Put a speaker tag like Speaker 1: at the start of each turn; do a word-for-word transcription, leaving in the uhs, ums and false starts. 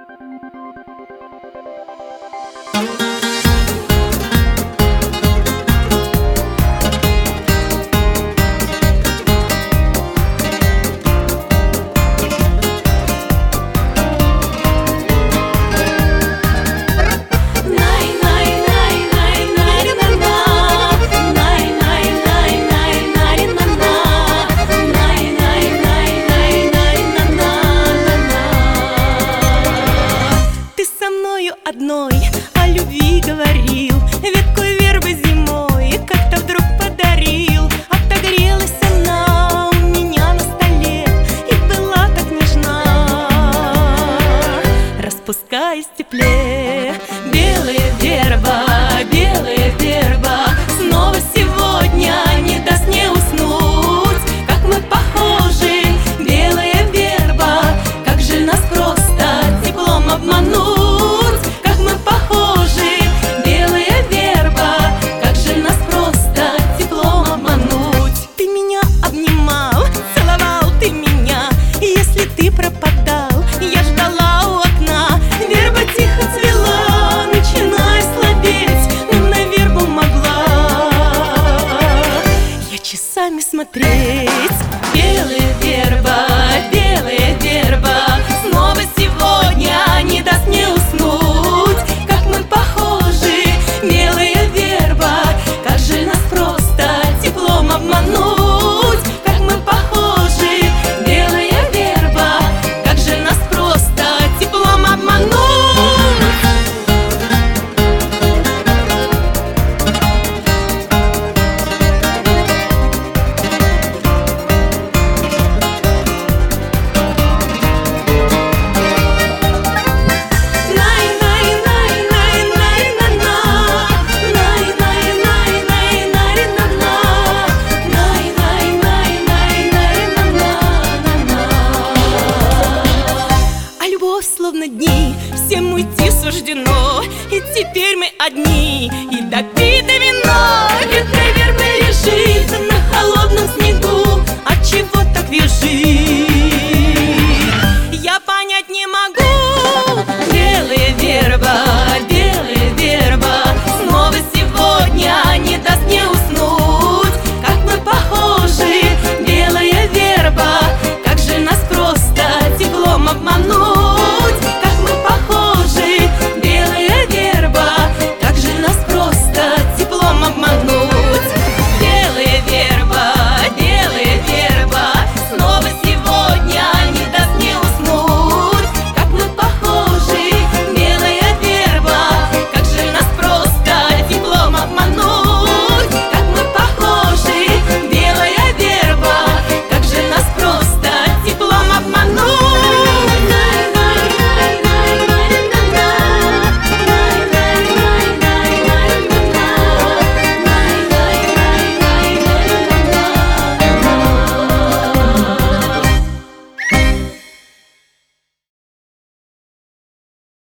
Speaker 1: Одной о любви говорил, ветку вербы зимой как-то вдруг подарил. Отогрелась она у меня на столе и была так нежна, распускаясь в тепле. Белая верба, белая верба снова сегодня не даст мне уснуть. Как мы похожи, белая верба, как же нас просто теплом обмануть. Смотреть. Белая верба, белая верба снова сегодня не даст мне уснуть. Как мы похожи, белая верба, как же нас просто теплом обмануть. Как мы похожи, белая верба, как же нас просто теплом обмануть. Словно дни, всем уйти суждено, и теперь мы одни, и до